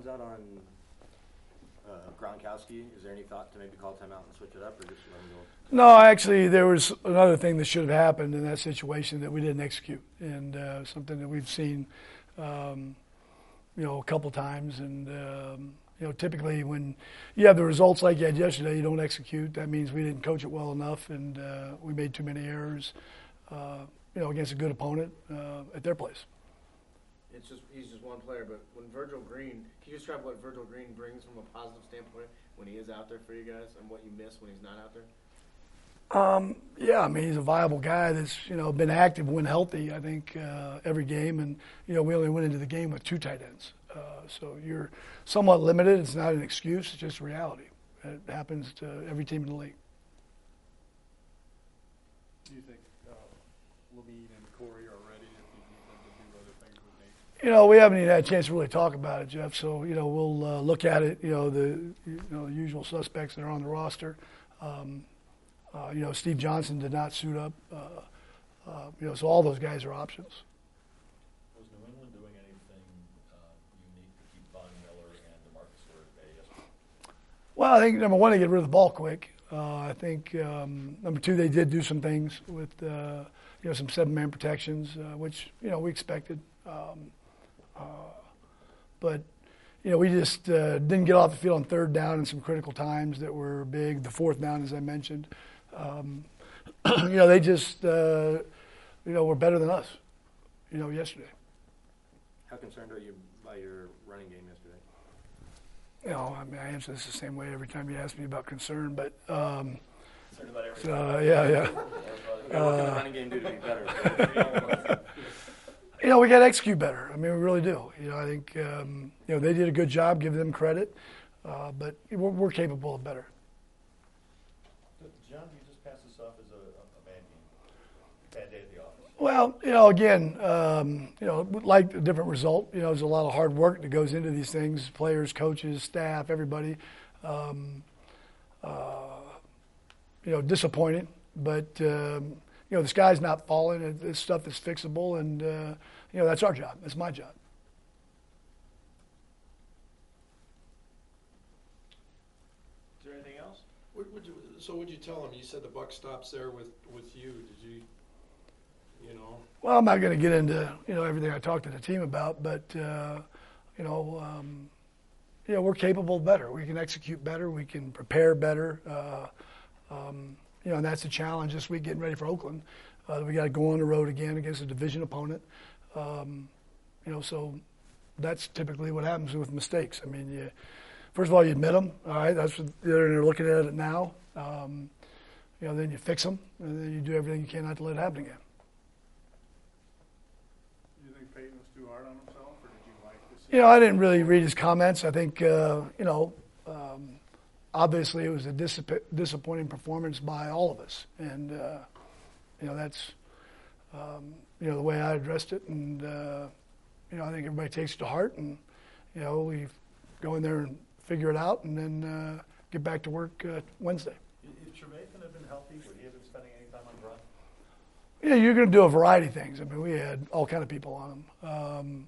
comes out on Gronkowski, is there any thought to maybe call timeout and switch it up, or just let him go? No, actually, there was another thing that should have happened in that situation that we didn't execute, and something that we've seen, a couple times. And typically when you have the results like you had yesterday, you don't execute. That means we didn't coach it well enough, and we made too many errors, against a good opponent at their place. He's just one player, but when Virgil Green, can you describe what Virgil Green brings from a positive standpoint when he is out there for you guys, and what you miss when he's not out there? He's a viable guy that's been active when healthy. I think every game, and we only went into the game with 2 tight ends, so you're somewhat limited. It's not an excuse; it's just reality. It happens to every team in the league. Do you think Levine and Corey are ready if you need them to do other things with Nate? We haven't even had a chance to really talk about it, Jeff. So we'll look at it. The usual suspects that are on the roster. Steve Johnson did not suit up. So all those guys are options. Was New England doing anything unique to keep Von Miller and DeMarcus Ware at bay yesterday? Well, I think number one, they get rid of the ball quick. I think number two, they did do some things with some 7-man protections, which we expected. But we just didn't get off the field on 3rd down in some critical times that were big. The 4th down, as I mentioned. They just were better than us, yesterday. How concerned are you by your running game yesterday? I answer this the same way every time you ask me about concern, but Concerned about everything. yeah. What can the running game do to be better? We got to execute better. We really do. I think they did a good job. Give them credit, but we're capable of better. John, do you just pass this off as a bad game, bad day at the office? Well, again, like a different result. There's a lot of hard work that goes into these things. Players, coaches, staff, everybody. Disappointing, but the sky's not falling. It's stuff that's fixable, and that's our job. That's my job. Is there anything else? What'd you tell him? You said the buck stops there with you. Did you? Well, I'm not going to get into everything I talked to the team about, but we're capable of better. We can execute better. We can prepare better. And that's the challenge this week, getting ready for Oakland. We got to go on the road again against a division opponent. So that's typically what happens with mistakes. First of all, you admit them. All right, that's what they're looking at it now. Then you fix them, and then you do everything you can not to let it happen again. Do you think Peyton was too hard on himself, or did you like to see? I didn't really read his comments. I think obviously it was a disappointing performance by all of us, and that's the way I addressed it, and I think everybody takes it to heart, and we go in there and figure it out, and then get back to work Wednesday. If Trevathan had been healthy, would he have been spending any time on Grunt? You're going to do a variety of things. We had all kind of people on him,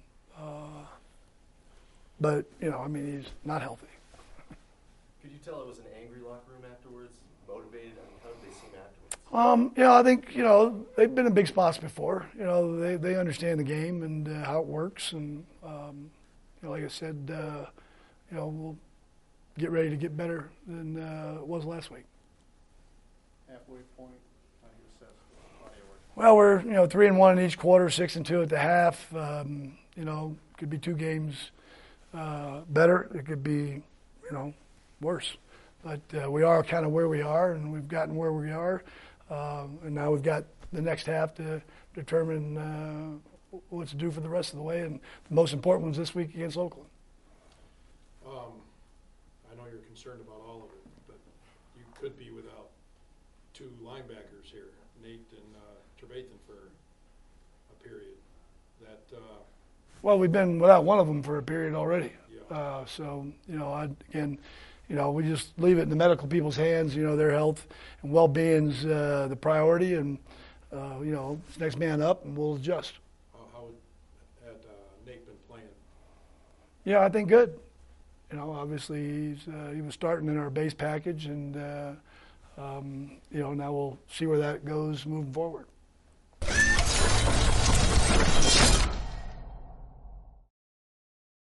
but he's not healthy. Could you tell it was an angry locker room afterwards, motivated? How did they seem afterwards? I think they've been in big spots before. They understand the game and how it works, and like I said, we'll get ready to get better than it was last week. Halfway point, how do you assess body of work? Well, we're 3-1 in each quarter, 6-2 at the half. Could be 2 games better. It could be worse. But we are kind of where we are, and we've gotten where we are. And now we've got the next half to determine what to do for the rest of the way. And the most important one's this week against Oakland. I know you're concerned about all of it, but you could be without 2 linebackers here, Nate and Trevathan, for a period. Well, we've been without one of them for a period already. Yeah. We just leave it in the medical people's hands. Their health and well-being's the priority, and it's next man up, and we'll adjust. How had Nate been playing? Yeah, I think good. obviously he was starting in our base package, and now we'll see where that goes moving forward.